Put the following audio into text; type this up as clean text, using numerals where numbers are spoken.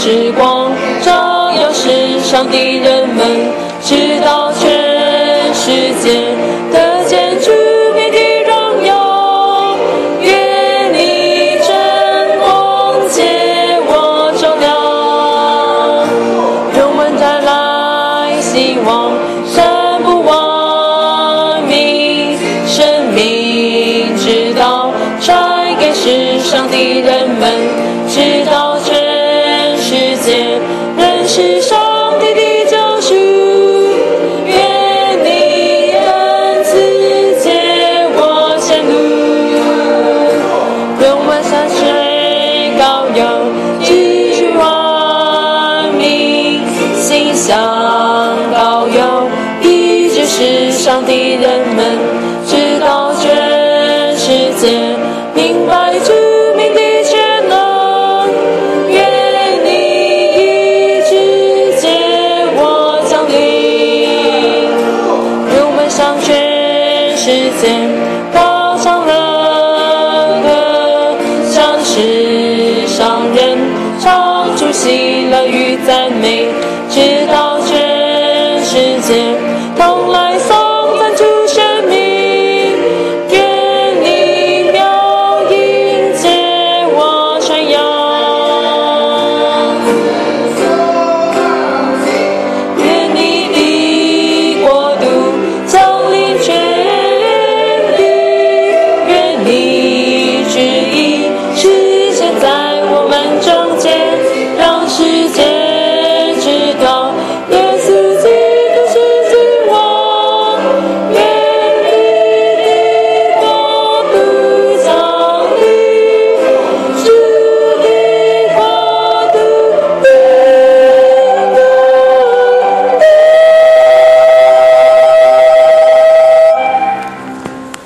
时光，照耀世上的人们，直到全世界得见主名的荣耀。愿你真光借我照亮，让我们带来希望，散布光明，生命之道传给世上的人们，直到全世界认识上帝的救赎。愿你恩赐借我前路，用万山水高扬，继续万民心向高扬，医治世上的人们，直到全世界明白主名的全能。愿你医治借我降临，让我们向全世界高唱了歌，向世上人唱出喜乐与赞美。